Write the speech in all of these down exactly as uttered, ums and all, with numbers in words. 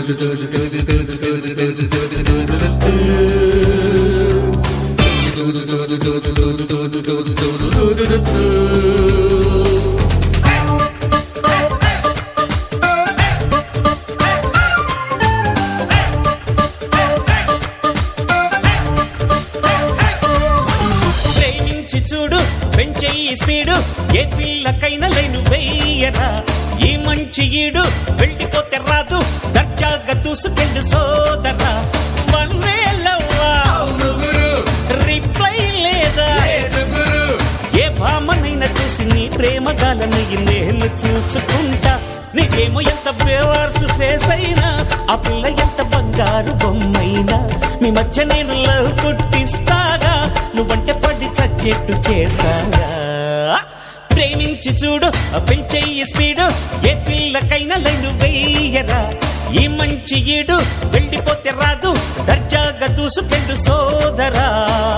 ప్రేమించి చూడు పెంచేయి స్పీడు ఏ పిల్లకైనా లైను వెయ్యరా ఈ మంచి ఈడు వెళ్ళిపోతే రాదు దర్జాగా దూసుకెళ్ళు సోదరా వన్ వే లవ్వా రిప్లై లేదా ఏ భామనైనా చూసి నీ ప్రేమ గాలని నేను చూసుకుంటా నీకేమో ఎంత బేవార్స్ ఫేస్ అయినా ఆ పిల్ల ఎంత బంగారు బొమ్మైనా మీ మధ్య నేను లవ్ పుట్టిస్తాగా నువ్వంటే పడి చచ్చేట్టు చేస్తాగా ప్రేమించి చూడు పెంచేయి స్పీడు ఏ పిల్లకైనా లైను వెయ్యరా ఈ మంచి ఈడు వెళ్ళిపోతే రాదు దర్జాగా దూసుకెళ్ళు సోదరా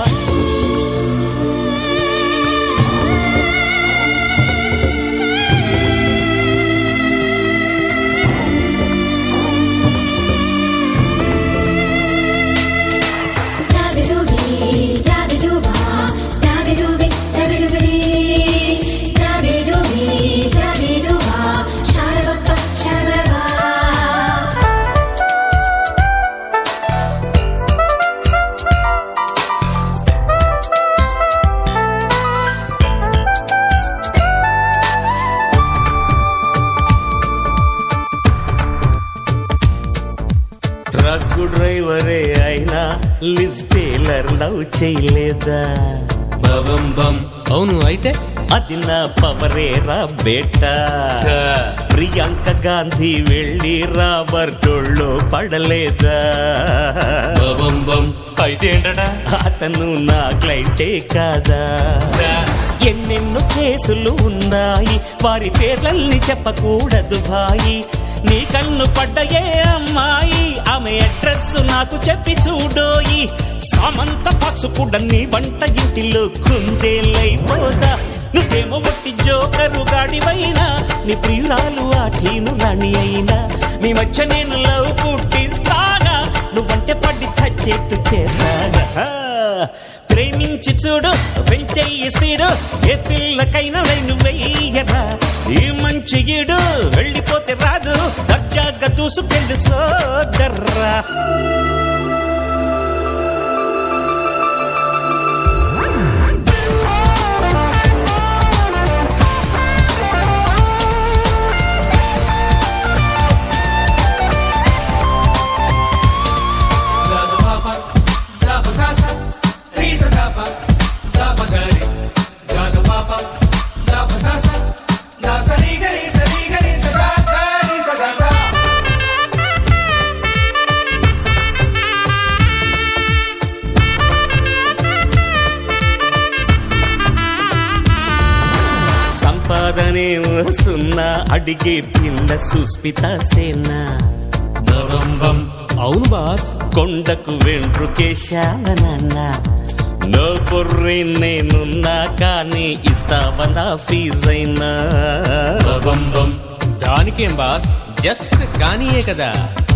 ట్రక్కు డ్రైవరే అయినా లిజ్ టేలర్ లవ్ చేయలేదా బం బం అవును అయితే అది నా పవరేరా బేటా ప్రియాంక గాంధీ వెళ్ళి రాబర్టోళ్ళు పడలేదా బం బం అయితే ఏంటట అతను నా క్లైంటే కాదా ఎన్నెన్నో కేసులు ఉన్నాయి వారి పేర్లన్నీ చెప్పకూడదు భాయి నీ కన్ను పడ్డయే అమ్మాయి ఆమె అడ్రస్ నాకు చెప్పి చూడోయి సామంత పక్షు కూడా నీ వంట ఇంటిలో కుందేలైపోదా నువ్వేమో వట్టి జోకరు గాడివైనా నీ ప్రియురాలు ఆఠీను రాణి అయినా మీ మధ్య నేను లవ్ పుట్టిస్తాగా నువ్వంటే పడి చచ్చేట్టు చేస్తాగా ప్రేమించి చూడు పెంచేయి స్పీడు ఏ పిల్లకైనా లైను వెయ్యరా ఈ మంచి ఈడు వెళ్ళిపోతే రాదు దర్జాగా దూసుకెళ్ళు సోదర్రా సంపాదనే సున్నా అడిగే పిల్ల సుస్మిత సేనా అవును బాస్ కొండకు వెంట్రుకేశావనన్నా నో పొర్రి నేనున్నా కానీ ఇస్తావనా ఫీజైనా దానికేం బాస్ జస్ట్ కానీయే కదా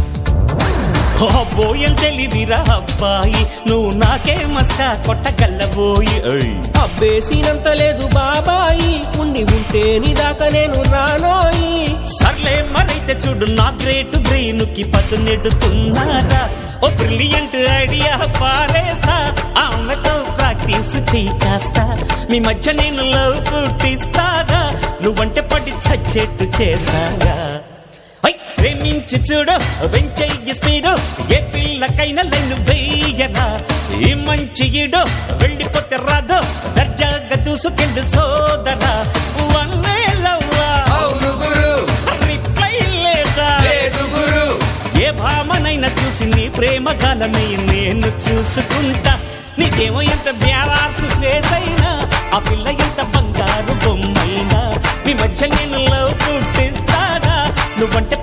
బోయం తెలివిరా అబ్బాయి నువ్వు నాకే మస్కా కొట్టగల్లబోయి అబ్బేసినంత లేదు బాబాయి ఉండి ఉంటే నీ దాకా నేను రానోయి సర్లే మరైతే చూడు నా గ్రేట్ బ్రెయిన్ కి పదు నెడుతున్నారా ఓ బ్రిలియంట్ ఐడియా పారేస్తా ఆమెతో ప్రాక్టీస్ చెయ్యి కాస్తా మీ మధ్య నేను లవ్ పుట్టిస్తాగా నువ్వంటే పడి చచ్చేట్టు చేస్తాగా ప్రేమించి చూడు పెంచెయ్యి స్పీడు ఏ పిల్లకైనా లైను వెయ్యరా ఈ మంచి ఈడు వెళ్ళిపోతే రాదు దర్జాగా దూసుకెళ్ళు సోదరా వన్ వే లవ్వా రిప్లై లేదా ఏ భామనైనా చూసి నీ ప్రేమ గాలని నేను చూసుకుంటా నీకేమో ఎంత బ్యావార్సు ఫేస్ అయినా ఆ పిల్ల ఎంత బంగారు బొమ్మైనా మీ మధ్య నేను లవ్ పుట్టిస్తాగా నువ్వంటే